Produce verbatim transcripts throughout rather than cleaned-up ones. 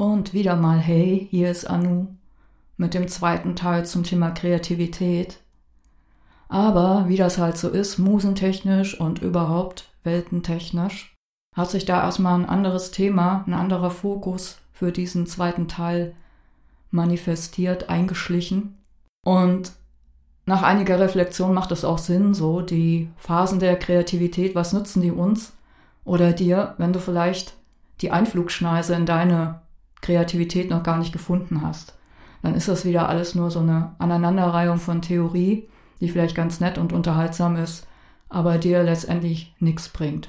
Und wieder mal hey, hier ist Anu mit dem zweiten Teil zum Thema Kreativität. Aber wie das halt so ist, musentechnisch und überhaupt weltentechnisch, hat sich da erstmal ein anderes Thema, ein anderer Fokus für diesen zweiten Teil manifestiert, eingeschlichen. Und nach einiger Reflexion macht es auch Sinn, so die Phasen der Kreativität, was nützen die uns oder dir, wenn du vielleicht die Einflugschneise in deine Kreativität noch gar nicht gefunden hast. Dann ist das wieder alles nur so eine Aneinanderreihung von Theorie, die vielleicht ganz nett und unterhaltsam ist, aber dir letztendlich nichts bringt.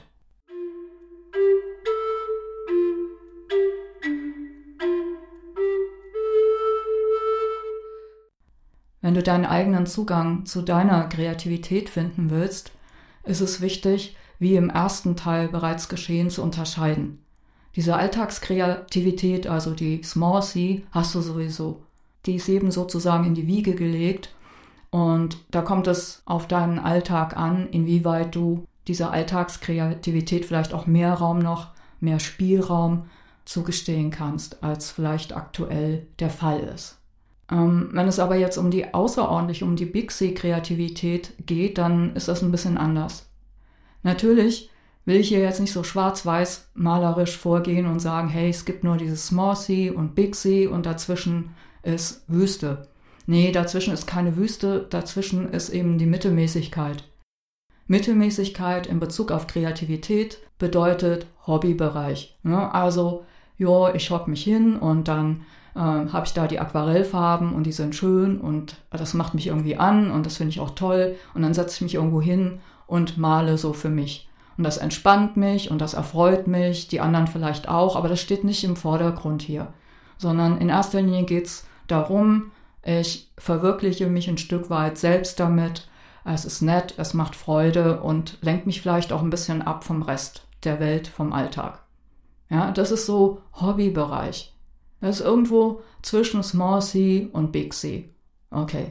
Wenn du deinen eigenen Zugang zu deiner Kreativität finden willst, ist es wichtig, wie im ersten Teil bereits geschehen, zu unterscheiden. Diese Alltagskreativität, also die Small C, hast du sowieso. Die ist eben sozusagen in die Wiege gelegt und da kommt es auf deinen Alltag an, inwieweit du dieser Alltagskreativität vielleicht auch mehr Raum noch, mehr Spielraum zugestehen kannst, als vielleicht aktuell der Fall ist. Ähm, wenn es aber jetzt um die außerordentliche, um die Big C-Kreativität geht, dann ist das ein bisschen anders. Natürlich will ich hier jetzt nicht so schwarz-weiß malerisch vorgehen und sagen, hey, es gibt nur dieses Small C und Big C und dazwischen ist Wüste. Nee, dazwischen ist keine Wüste, dazwischen ist eben die Mittelmäßigkeit. Mittelmäßigkeit in Bezug auf Kreativität bedeutet Hobbybereich. Ja, also, jo, ich hock mich hin und dann äh, habe ich da die Aquarellfarben und die sind schön und das macht mich irgendwie an und das finde ich auch toll und dann setze ich mich irgendwo hin und male so für mich. Und das entspannt mich und das erfreut mich, die anderen vielleicht auch, aber das steht nicht im Vordergrund hier. Sondern in erster Linie geht's darum, ich verwirkliche mich ein Stück weit selbst damit, es ist nett, es macht Freude und lenkt mich vielleicht auch ein bisschen ab vom Rest der Welt, vom Alltag. Ja, das ist so Hobbybereich. Das ist irgendwo zwischen Small C und Big C. Okay.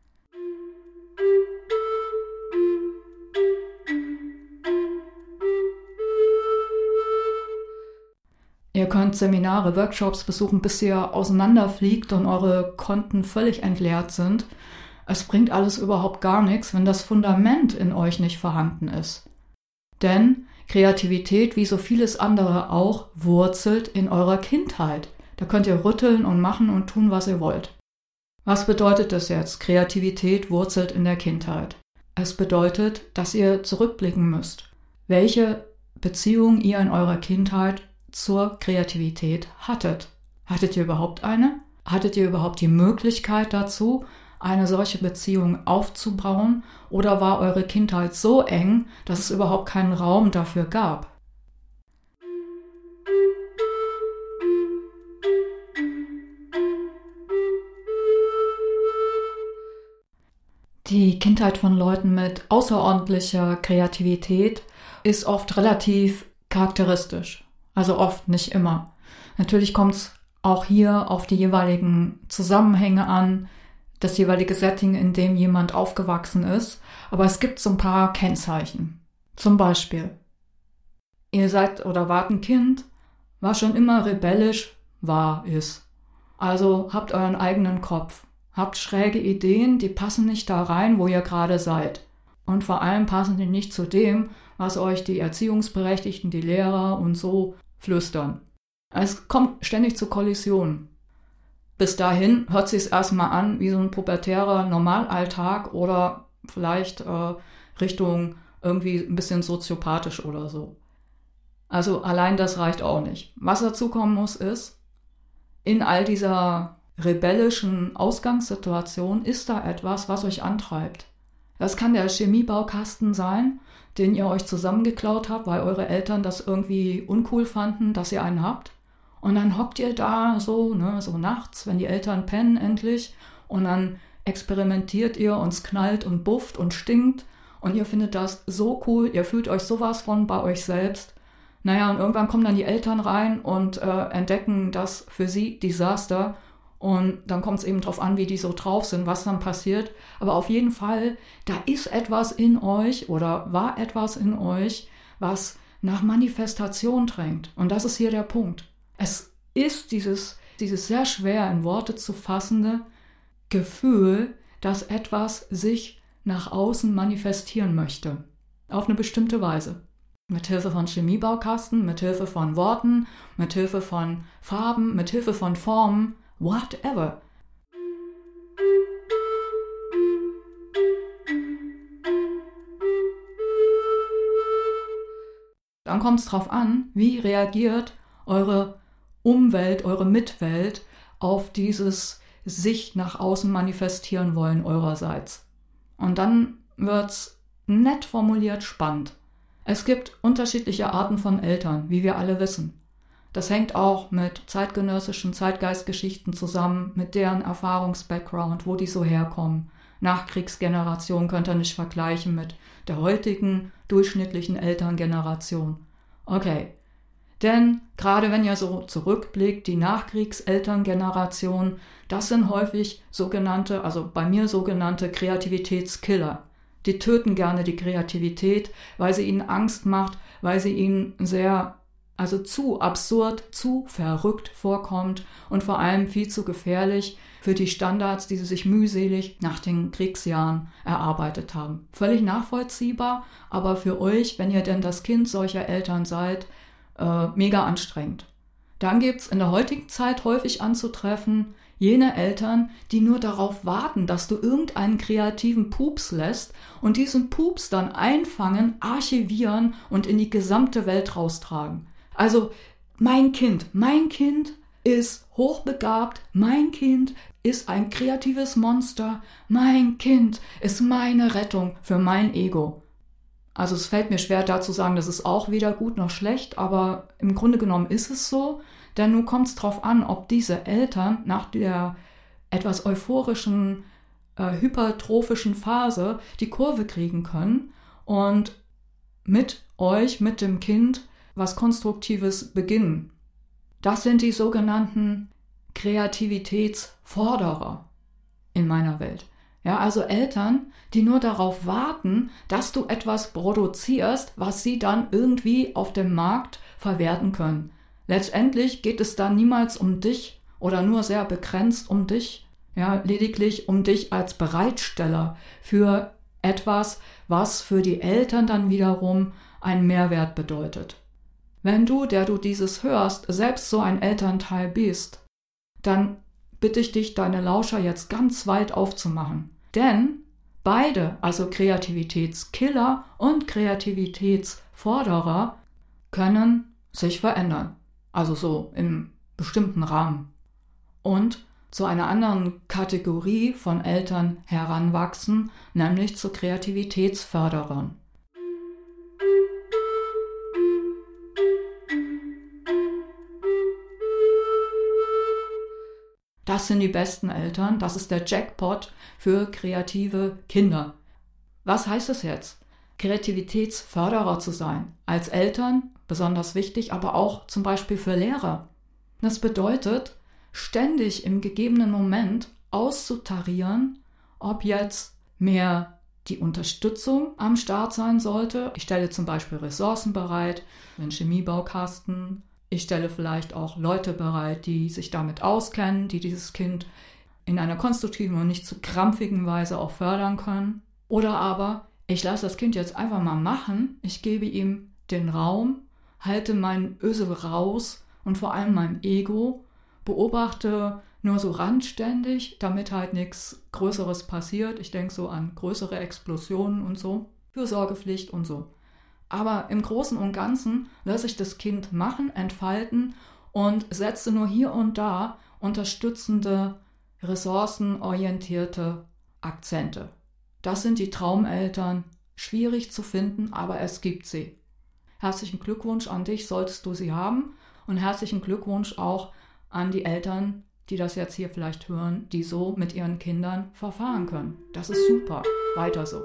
Ihr könnt Seminare, Workshops besuchen, bis ihr auseinanderfliegt und eure Konten völlig entleert sind. Es bringt alles überhaupt gar nichts, wenn das Fundament in euch nicht vorhanden ist. Denn Kreativität, wie so vieles andere auch, wurzelt in eurer Kindheit. Da könnt ihr rütteln und machen und tun, was ihr wollt. Was bedeutet das jetzt? Kreativität wurzelt in der Kindheit. Es bedeutet, dass ihr zurückblicken müsst. Welche Beziehung ihr in eurer Kindheit zur Kreativität hattet. Hattet ihr überhaupt eine? Hattet ihr überhaupt die Möglichkeit dazu, eine solche Beziehung aufzubauen? Oder war eure Kindheit so eng, dass es überhaupt keinen Raum dafür gab? Die Kindheit von Leuten mit außerordentlicher Kreativität ist oft relativ charakteristisch. Also oft, nicht immer. Natürlich kommt es auch hier auf die jeweiligen Zusammenhänge an, das jeweilige Setting, in dem jemand aufgewachsen ist. Aber es gibt so ein paar Kennzeichen. Zum Beispiel, ihr seid oder wart ein Kind, was schon immer rebellisch war, ist. Also habt euren eigenen Kopf. Habt schräge Ideen, die passen nicht da rein, wo ihr gerade seid. Und vor allem passen die nicht zu dem, was euch die Erziehungsberechtigten, die Lehrer und so flüstern. Es kommt ständig zu Kollisionen. Bis dahin hört sich's erstmal an wie so ein pubertärer Normalalltag oder vielleicht äh, Richtung irgendwie ein bisschen soziopathisch oder so. Also allein das reicht auch nicht. Was dazu kommen muss ist, in all dieser rebellischen Ausgangssituation ist da etwas, was euch antreibt. Das kann der Chemiebaukasten sein, den ihr euch zusammengeklaut habt, weil eure Eltern das irgendwie uncool fanden, dass ihr einen habt. Und dann hockt ihr da so, ne, so nachts, wenn die Eltern pennen endlich, und dann experimentiert ihr und es knallt und bufft und stinkt und ihr findet das so cool, ihr fühlt euch sowas von bei euch selbst. Naja, und irgendwann kommen dann die Eltern rein und äh, entdecken das für sie Desaster. Und dann kommt es eben drauf an, wie die so drauf sind, was dann passiert. Aber auf jeden Fall, da ist etwas in euch oder war etwas in euch, was nach Manifestation drängt. Und das ist hier der Punkt. Es ist dieses, dieses sehr schwer in Worte zu fassende Gefühl, dass etwas sich nach außen manifestieren möchte. Auf eine bestimmte Weise. Mithilfe von Chemiebaukasten, mithilfe von Worten, mithilfe von Farben, mithilfe von Formen, whatever. Dann kommt es drauf an, wie reagiert eure Umwelt, eure Mitwelt auf dieses sich nach außen manifestieren wollen eurerseits. Und dann wird's nett formuliert spannend. Es gibt unterschiedliche Arten von Eltern, wie wir alle wissen. Das hängt auch mit zeitgenössischen Zeitgeistgeschichten zusammen, mit deren Erfahrungsbackground, wo die so herkommen. Nachkriegsgeneration könnt ihr nicht vergleichen mit der heutigen durchschnittlichen Elterngeneration. Okay, denn gerade wenn ihr so zurückblickt, die Nachkriegselterngeneration, das sind häufig sogenannte, also bei mir sogenannte Kreativitätskiller. Die töten gerne die Kreativität, weil sie ihnen Angst macht, weil sie ihnen sehr, also zu absurd, zu verrückt vorkommt und vor allem viel zu gefährlich für die Standards, die sie sich mühselig nach den Kriegsjahren erarbeitet haben. Völlig nachvollziehbar, aber für euch, wenn ihr denn das Kind solcher Eltern seid, äh, mega anstrengend. Dann gibt's in der heutigen Zeit häufig anzutreffen jene Eltern, die nur darauf warten, dass du irgendeinen kreativen Pups lässt und diesen Pups dann einfangen, archivieren und in die gesamte Welt raustragen. Also mein Kind, mein Kind ist hochbegabt, mein Kind ist ein kreatives Monster, mein Kind ist meine Rettung für mein Ego. Also es fällt mir schwer, da zu sagen, das ist auch weder gut noch schlecht, aber im Grunde genommen ist es so, denn nun kommt es darauf an, ob diese Eltern nach der etwas euphorischen, äh, hypertrophischen Phase die Kurve kriegen können und mit euch, mit dem Kind, was Konstruktives beginnen. Das sind die sogenannten Kreativitätsforderer in meiner Welt. Ja, also Eltern, die nur darauf warten, dass du etwas produzierst, was sie dann irgendwie auf dem Markt verwerten können. Letztendlich geht es dann niemals um dich oder nur sehr begrenzt um dich, ja, lediglich um dich als Bereitsteller für etwas, was für die Eltern dann wiederum einen Mehrwert bedeutet. Wenn du, der du dieses hörst, selbst so ein Elternteil bist, dann bitte ich dich, deine Lauscher jetzt ganz weit aufzumachen. Denn beide, also Kreativitätskiller und Kreativitätsforderer, können sich verändern. Also so im bestimmten Rahmen. Und zu einer anderen Kategorie von Eltern heranwachsen, nämlich zu Kreativitätsförderern. Das sind die besten Eltern, das ist der Jackpot für kreative Kinder. Was heißt es jetzt? Kreativitätsförderer zu sein. Als Eltern, besonders wichtig, aber auch zum Beispiel für Lehrer. Das bedeutet, ständig im gegebenen Moment auszutarieren, ob jetzt mehr die Unterstützung am Start sein sollte. Ich stelle zum Beispiel Ressourcen bereit, einen Chemiebaukasten. Ich stelle vielleicht auch Leute bereit, die sich damit auskennen, die dieses Kind in einer konstruktiven und nicht zu krampfigen Weise auch fördern können. Oder aber, ich lasse das Kind jetzt einfach mal machen, ich gebe ihm den Raum, halte meinen Ösel raus und vor allem mein Ego, beobachte nur so randständig, damit halt nichts Größeres passiert. Ich denke so an größere Explosionen und so, Fürsorgepflicht und so. Aber im Großen und Ganzen lasse ich das Kind machen, entfalten und setze nur hier und da unterstützende, ressourcenorientierte Akzente. Das sind die Traumeltern, schwierig zu finden, aber es gibt sie. Herzlichen Glückwunsch an dich, solltest du sie haben. Und herzlichen Glückwunsch auch an die Eltern, die das jetzt hier vielleicht hören, die so mit ihren Kindern verfahren können. Das ist super. Weiter so.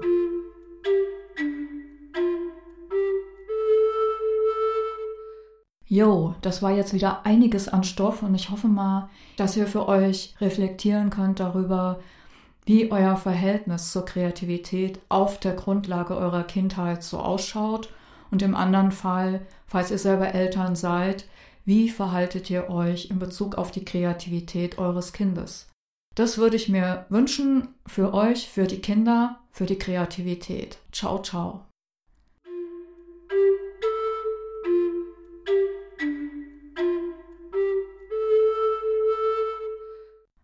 Jo, das war jetzt wieder einiges an Stoff und ich hoffe mal, dass ihr für euch reflektieren könnt darüber, wie euer Verhältnis zur Kreativität auf der Grundlage eurer Kindheit so ausschaut und im anderen Fall, falls ihr selber Eltern seid, Wie verhaltet ihr euch in Bezug auf die Kreativität eures Kindes? Das würde ich mir wünschen für euch, für die Kinder, für die Kreativität. Ciao, ciao.